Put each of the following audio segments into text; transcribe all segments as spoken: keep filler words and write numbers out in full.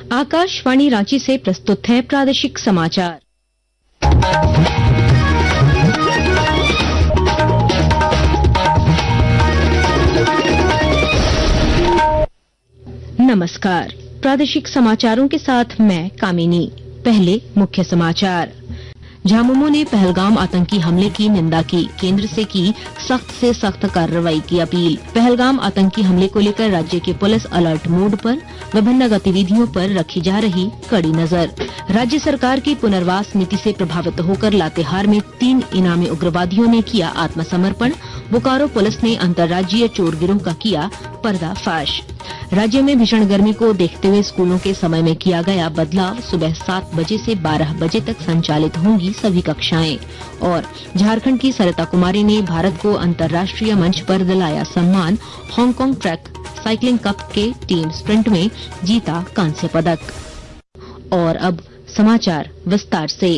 आकाशवाणी रांची से प्रस्तुत है प्रादेशिक समाचार। नमस्कार, प्रादेशिक समाचारों के साथ मैं कामिनी। पहले मुख्य समाचार। झामुमो ने पहलगाम आतंकी हमले की निंदा की, केंद्र से की सख्त से सख्त कार्रवाई की अपील। पहलगाम आतंकी हमले को लेकर राज्य की पुलिस अलर्ट मोड पर, विभिन्न गतिविधियों पर रखी जा रही कड़ी नजर। राज्य सरकार की पुनर्वास नीति से प्रभावित होकर लातेहार में तीन इनामी उग्रवादियों ने किया आत्मसमर्पण। बोकारो पुलिस ने अंतर्राज्यीय चोर गिरोह का किया पर्दाफाश। राज्य में भीषण गर्मी को देखते हुए स्कूलों के समय में किया गया बदलाव, सुबह सात बजे से बारह बजे तक संचालित होंगी सभी कक्षाएं। और झारखंड की सरिता कुमारी ने भारत को अंतर्राष्ट्रीय मंच पर दिलाया सम्मान, हांगकांग ट्रैक साइकिलिंग कप के टीम स्प्रिंट में जीता कांस्य पदक। और अब समाचार विस्तार से।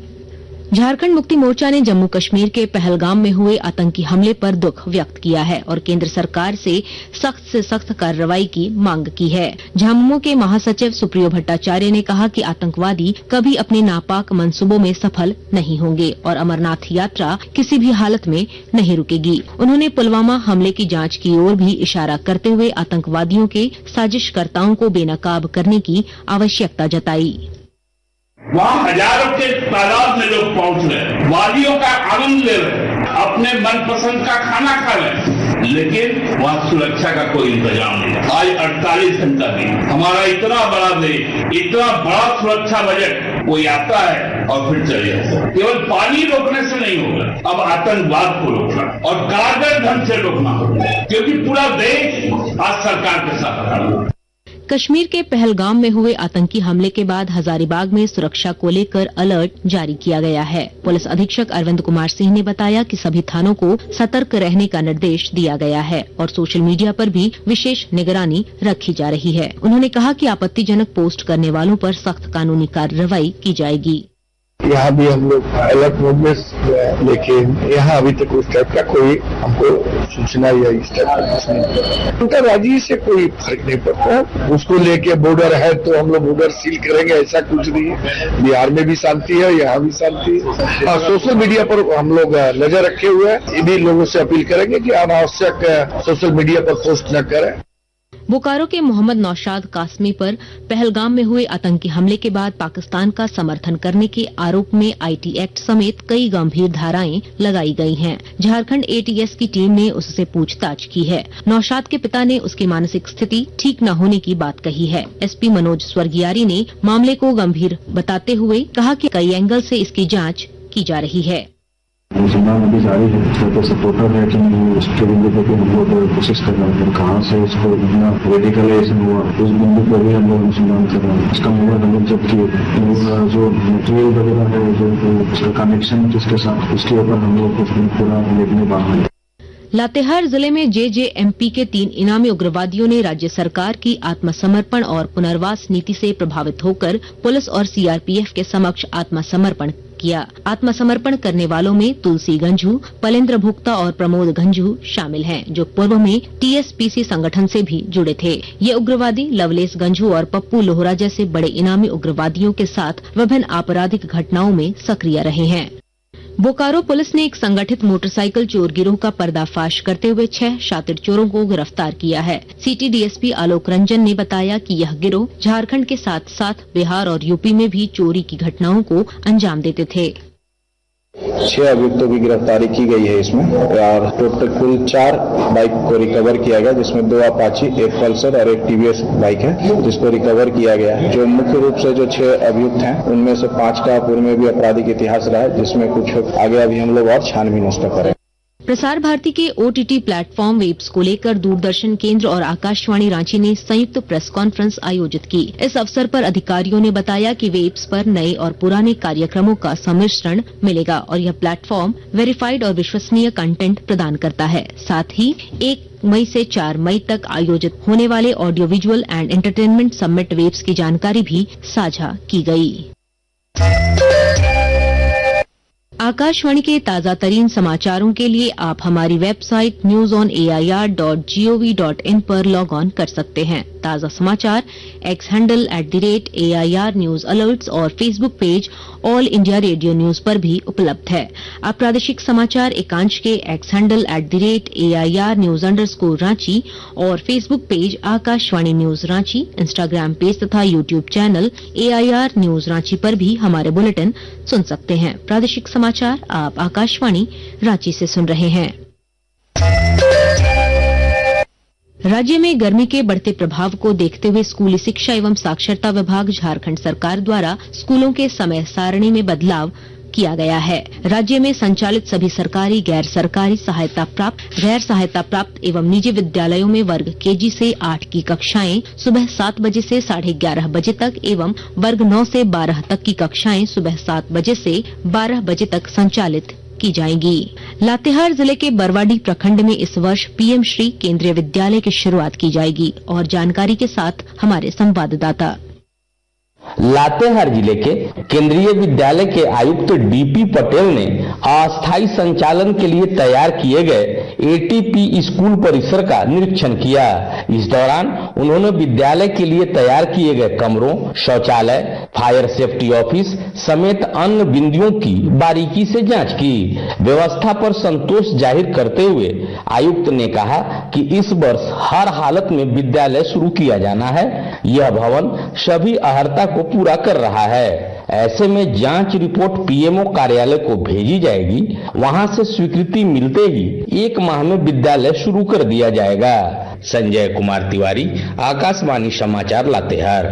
झारखंड मुक्ति मोर्चा ने जम्मू कश्मीर के पहलगाम में हुए आतंकी हमले पर दुख व्यक्त किया है और केंद्र सरकार से सख्त से सख्त कार्रवाई की मांग की है। झामुमो के महासचिव सुप्रियो भट्टाचार्य ने कहा कि आतंकवादी कभी अपने नापाक मंसूबों में सफल नहीं होंगे और अमरनाथ यात्रा किसी भी हालत में नहीं रुकेगी। उन्होंने पुलवामा हमले की जांच की ओर भी इशारा करते हुए आतंकवादियों के साजिशकर्ताओं को बेनकाब करने की आवश्यकता जताई। वहाँ हजारों के तादाद में लोग पहुंच रहे, वादियों का आनंद ले रहे, अपने मनपसंद का खाना खा रहे, लेकिन वहाँ सुरक्षा का कोई इंतजाम नहीं है। आज अड़तालीस घंटा भी हमारा इतना बड़ा देश, इतना बड़ा सुरक्षा बजट, कोई आता है और फिर चले जाता है। केवल पानी रोकने से नहीं होगा, अब आतंकवाद को रोकना और कारगर ढंग से रोकना होगा, क्योंकि पूरा देश आज सरकार के साथ खड़ा है। कश्मीर के पहलगाम में हुए आतंकी हमले के बाद हजारीबाग में सुरक्षा को लेकर अलर्ट जारी किया गया है। पुलिस अधीक्षक अरविंद कुमार सिंह ने बताया कि सभी थानों को सतर्क रहने का निर्देश दिया गया है और सोशल मीडिया पर भी विशेष निगरानी रखी जा रही है। उन्होंने कहा कि आपत्तिजनक पोस्ट करने वालों पर सख्त कानूनी कार्रवाई की जाएगी। यहाँ भी हम लोग अलर्ट मोड में, लेकिन यहाँ अभी तक उस टाइप का कोई हमको सूचना या इस टाइप का कुछ नहीं। अंतर्राज्यीय से कोई फर्क नहीं पड़ता, उसको लेके बॉर्डर है तो हम लोग बॉर्डर सील करेंगे, ऐसा कुछ नहीं है। बिहार में भी शांति है, यहाँ भी शांति है। और सोशल मीडिया पर हम लोग नजर रखे हुए हैं, ये भी लोगों से अपील करेंगे कि अनावश्यक सोशल मीडिया पर पोस्ट न करें। बोकारो के मोहम्मद नौशाद कासमी पर पहलगाम में हुए आतंकी हमले के बाद पाकिस्तान का समर्थन करने के आरोप में आईटी एक्ट समेत कई गंभीर धाराएं लगाई गई हैं। झारखंड एटीएस की टीम ने उससे पूछताछ की है। नौशाद के पिता ने उसकी मानसिक स्थिति ठीक न होने की बात कही है। एसपी मनोज स्वर्गियारी ने मामले को गंभीर बताते हुए कहा कि कई एंगल से इसकी जांच की जा रही है। मुसलमान अभी जारी है, तो सपोर्टर है कि नहीं, उसके बिंदु पर भी हम लोग कोशिश कर रहे हैं। कहाँ से उसको इतना रेडिकलाइजेशन हुआ, उस बिंदु पर भी हम लोग मुसलमान कर रहे हैं। इसका मोबाइल हम लोग जब किए, जो मटेरियल वगैरह है, जो उसका कनेक्शन किसके साथ, उसके ऊपर हम लोग कुछ पूरा देखने पाए। लातेहार जिले में जेजेएमपी के तीन इनामी उग्रवादियों ने राज्य सरकार की आत्मसमर्पण और पुनर्वास नीति से प्रभावित होकर पुलिस और सीआरपीएफ के समक्ष आत्मसमर्पण किया। आत्मसमर्पण करने वालों में तुलसी गंझू, पलेंद्र भुक्ता और प्रमोद गंझू शामिल हैं, जो पूर्व में टीएसपीसी संगठन से भी जुड़े थे। ये उग्रवादी लवलेश गंझू और पप्पू लोहरा जैसे बड़े इनामी उग्रवादियों के साथ विभिन्न आपराधिक घटनाओं में सक्रिय रहे हैं। बोकारो पुलिस ने एक संगठित मोटरसाइकिल चोर गिरोह का पर्दाफाश करते हुए छह शातिर चोरों को गिरफ्तार किया है। सिटी डीएसपी आलोक रंजन ने बताया कि यह गिरोह झारखंड के साथ साथ बिहार और यूपी में भी चोरी की घटनाओं को अंजाम देते थे। छह अभियुक्तों की गिरफ्तारी की गई है इसमें, और टोटल कुल चार बाइक को रिकवर किया गया, जिसमें दो अपाची, एक पल्सर और एक टीवीएस बाइक है, जिसको रिकवर किया गया है। जो मुख्य रूप से जो छह अभियुक्त हैं, उनमें से पांच का पूर्व में भी आपराधिक इतिहास रहा है, जिसमें कुछ आगे अभी हम लोग और छानबीन उसका करें। प्रसार भारती के ओटीटी प्लेटफॉर्म वेब्स को लेकर दूरदर्शन केंद्र और आकाशवाणी रांची ने संयुक्त प्रेस कॉन्फ्रेंस आयोजित की। इस अवसर पर अधिकारियों ने बताया कि वेब्स पर नए और पुराने कार्यक्रमों का सम्मिश्रण मिलेगा और यह प्लेटफॉर्म वेरीफाइड और विश्वसनीय कंटेंट प्रदान करता है। साथ ही एक मई से चार मई तक आयोजित होने वाले audio visual and entertainment summit WAVES की जानकारी भी साझा की गई। आकाशवाणी के ताजा तरीन समाचारों के लिए आप हमारी website news on A I R dot G O V dot in पर लॉग ऑन कर सकते हैं। ताजा समाचार X handle at the rate A I R news alerts और Facebook page All India Radio news पर भी उपलब्ध है। आप प्रादेशिक समाचार एकांश के X handle at the rate A I R news underscore Ranchi और Facebook page Akashvani news Ranchi, Instagram page तथा YouTube channel A I R news Ranchi पर भी हमारे बुलेटिन सुन सकते हैं। प्रादेशिक समाचार आप आकाशवाणी रांची से सुन रहे हैं। राज्य में गर्मी के बढ़ते प्रभाव को देखते हुए स्कूली शिक्षा एवं साक्षरता विभाग झारखंड सरकार द्वारा स्कूलों के समय सारणी में बदलाव किया गया है। राज्य में संचालित सभी सरकारी, गैर सरकारी, सहायता प्राप्त, गैर सहायता प्राप्त एवं निजी विद्यालयों में वर्ग केजी से आठ की कक्षाएं सुबह सात बजे से साढ़े ग्यारह बजे तक एवं वर्ग नौ से बारह तक की कक्षाएं सुबह सात बजे से बारह बजे तक संचालित की जाएंगी। लातेहार जिले के बरवाडी प्रखंड में इस वर्ष पीएम श्री केंद्रीय विद्यालय की शुरुआत की जाएगी और जानकारी के साथ हमारे संवाददाता। लातेहार जिले के केंद्रीय विद्यालय के आयुक्त डीपी पटेल ने अस्थायी संचालन के लिए तैयार किए गए एटीपी स्कूल परिसर का निरीक्षण किया। इस दौरान उन्होंने विद्यालय के लिए तैयार किए गए कमरों, शौचालय, फायर सेफ्टी ऑफिस समेत अन्य बिंदुओं की बारीकी से जांच की। व्यवस्था पर संतोष जाहिर करते हुए आयुक्त ने कहा कि इस वर्ष हर हालत में विद्यालय शुरू किया जाना है। यह भवन सभी अहर्ता को पूरा कर रहा है। ऐसे में जांच रिपोर्ट पीएमओ कार्यालय को भेजी जाएगी। वहां से स्वीकृति मिलते ही एक माह में विद्यालय शुरू कर दिया जाएगा। संजय कुमार तिवारी, आकाशवाणी समाचार, लातेहार।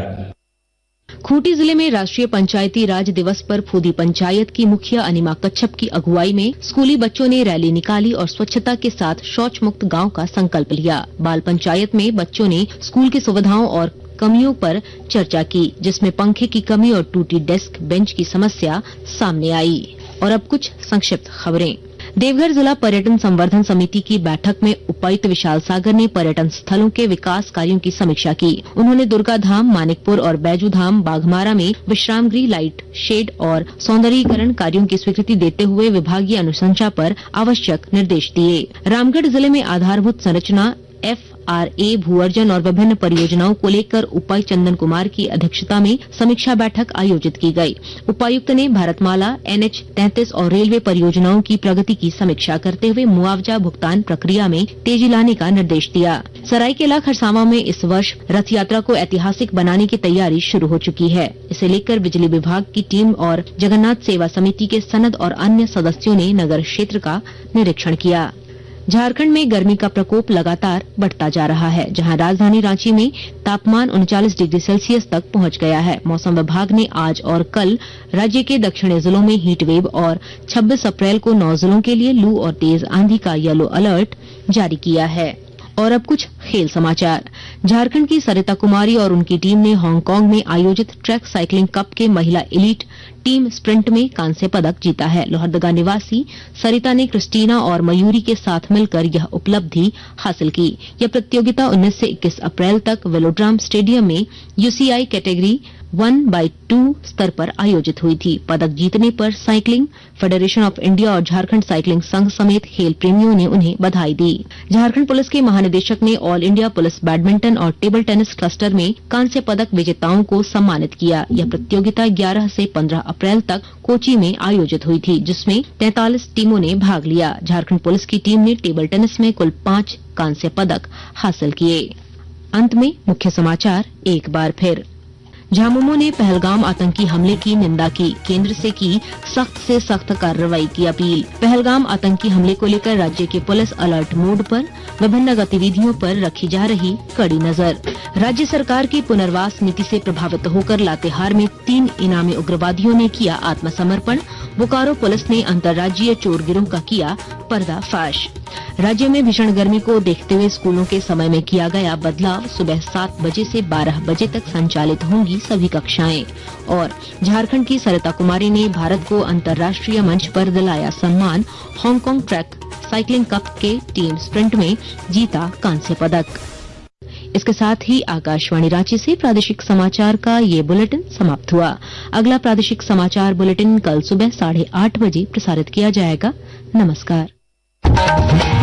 खूंटी जिले में राष्ट्रीय पंचायती राज दिवस पर फूदी पंचायत की मुखिया अनिमा कच्छप की अगुवाई में स्कूली बच्चों ने रैली निकाली और स्वच्छता के साथ शौच मुक्त गांव का संकल्प लिया। बाल पंचायत में बच्चों ने स्कूल की सुविधाओं और कमियों पर चर्चा की, जिसमें पंखे की कमी और टूटी डेस्क बेंच की समस्या सामने आई। और अब कुछ संक्षिप्त खबरें। देवघर जिला पर्यटन संवर्धन समिति की बैठक में उपायुक्त विशाल सागर ने पर्यटन स्थलों के विकास कार्यों की समीक्षा की। उन्होंने दुर्गा धाम, मानिकपुर और बैजू धाम, बाघमारा में विश्राम गृह, लाइट शेड और सौंदर्यीकरण कार्यों की स्वीकृति देते हुए विभागीय अनुशंसा पर आवश्यक निर्देश दिए। रामगढ़ जिले में आधारभूत संरचना एफ आर ए भूअर्जन और विभिन्न परियोजनाओं को लेकर उपायुक्त चंदन कुमार की अध्यक्षता में समीक्षा बैठक आयोजित की गई। उपायुक्त ने भारतमाला, एन एच तैंतीस और रेलवे परियोजनाओं की प्रगति की समीक्षा करते हुए मुआवजा भुगतान प्रक्रिया में तेजी लाने का निर्देश दिया। सरायकेला खरसावां में इस वर्ष रथ यात्रा को ऐतिहासिक बनाने की तैयारी शुरू हो चुकी है। इसे लेकर बिजली विभाग की टीम और जगन्नाथ सेवा समिति के सनद और अन्य सदस्यों ने नगर क्षेत्र का निरीक्षण किया। झारखंड में गर्मी का प्रकोप लगातार बढ़ता जा रहा है, जहां राजधानी रांची में तापमान उनचालीस डिग्री सेल्सियस तक पहुंच गया है। मौसम विभाग ने आज और कल राज्य के दक्षिणी जिलों में हीट वेव और छब्बीस अप्रैल को नौ जिलों के लिए लू और तेज आंधी का येलो अलर्ट जारी किया है। और अब कुछ खेल समाचार। झारखंड की सरिता कुमारी और उनकी टीम ने हांगकांग में आयोजित ट्रैक साइकिलिंग कप के महिला एलीट टीम स्प्रिंट में कांस्य पदक जीता है। लोहरदगा निवासी सरिता ने क्रिस्टीना और मयूरी के साथ मिलकर यह उपलब्धि हासिल की। यह प्रतियोगिता उन्नीस से इक्कीस अप्रैल तक वेलोड्राम स्टेडियम में UCI category one by two स्तर पर आयोजित हुई थी। पदक जीतने पर साइकिलिंग फेडरेशन ऑफ इंडिया और झारखंड साइकिलिंग संघ समेत खेल प्रेमियों ने उन्हें बधाई दी। झारखंड पुलिस के महानिदेशक ने ऑल इंडिया पुलिस बैडमिंटन और टेबल टेनिस क्लस्टर में कांस्य पदक विजेताओं को सम्मानित किया। यह प्रतियोगिता ग्यारह से पंद्रह अप्रैल तक कोची में आयोजित हुई थी, जिसमें तैंतालीस टीमों ने भाग लिया। झारखंड पुलिस की टीम ने टेबल टेनिस में कुल पांच कांस्य पदक हासिल किए। अंत में मुख्य समाचार एक बार फिर। झामुमो ने पहलगाम आतंकी हमले की निंदा की, केंद्र से की सख्त से सख्त कार्रवाई की अपील। पहलगाम आतंकी हमले को लेकर राज्य की पुलिस अलर्ट मोड पर, विभिन्न गतिविधियों पर रखी जा रही कड़ी नजर। राज्य सरकार की पुनर्वास नीति से प्रभावित होकर लातेहार में तीन इनामी उग्रवादियों ने किया आत्मसमर्पण। बोकारो पुलिस ने अंतर्राज्यीय चोर गिरोह का किया पर्दाफाश। राज्य में भीषण गर्मी को देखते हुए स्कूलों के समय में किया गया बदलाव, सुबह सात बजे से बारह बजे तक संचालित होंगी सभी कक्षाएं। और झारखंड की सरिता कुमारी ने भारत को अंतर्राष्ट्रीय मंच पर दिलाया सम्मान, हांगकांग ट्रैक साइकिलिंग कप के टीम स्प्रिंट में जीता कांस्य पदक। इसके साथ ही आकाशवाणी रांची से प्रादेशिक समाचार का ये बुलेटिन समाप्त हुआ। अगला प्रादेशिक समाचार बुलेटिन कल सुबह साढ़े आठ बजे प्रसारित किया जाएगा। नमस्कार।